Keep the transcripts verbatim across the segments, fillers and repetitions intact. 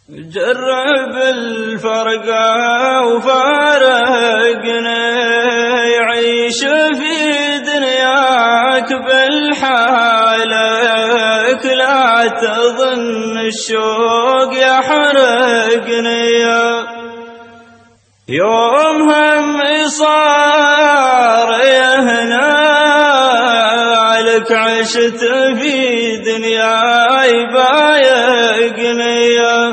جرب الفرقة وفارقنا، يعيش في دنياك بالحالك، لا تظن الشوق يحرقني. يوم هم صار يهنا عليك، عشت في دنياي بايقني،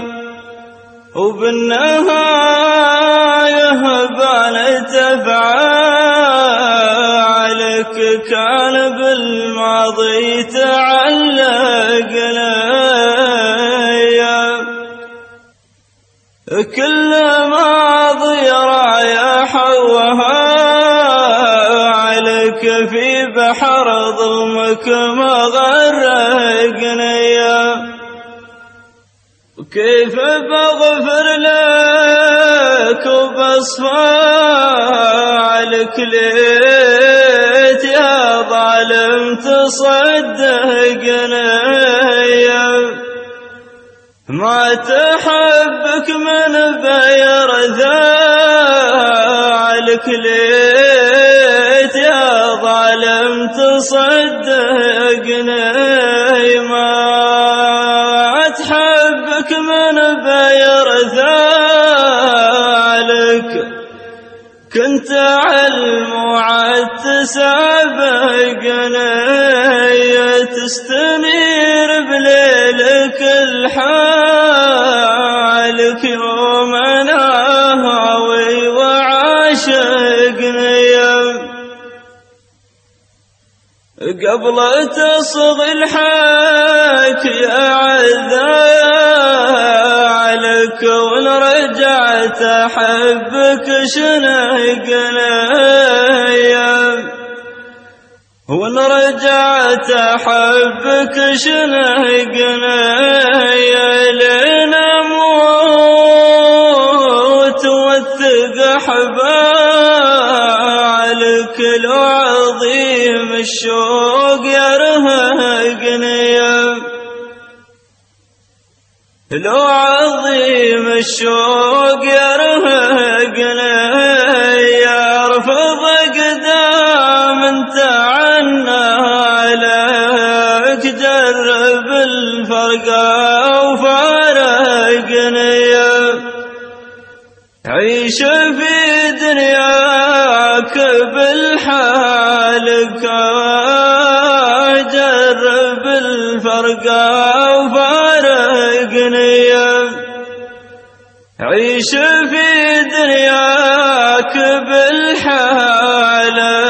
وبالنهاية بانت أفعالك، كان بالماضي تعلق لي. كل ماضي رايح وها عليك، في بحر ظلمك مغرقني. وكيف بغفر لك وبصفى عليك، ليت يا ظالم تصدقني. ما تحبك من بيرثى عليك، ليت يا ظالم تصدقني. ما تحبك من بيرثى عليك، كنت علم وعد تسابقني. تستنير بليلك الحالك، يوم انا هاوي وعاشقني. قبل تصغي الحاك يا عذالك، وان رجعت احبك شنقني. وان رجعت احبك شنقني، لين اموت وثق احبالك، لو عظيم الشوق يرهقني. لو عظيم الشوق يرهقني، يرفض قدام انت عنا لك. جرب الفرقة وفارقني، عيش في دنياك بالحالك. جرب الفرقة وفارقني، عيش في دنياك بالحالك.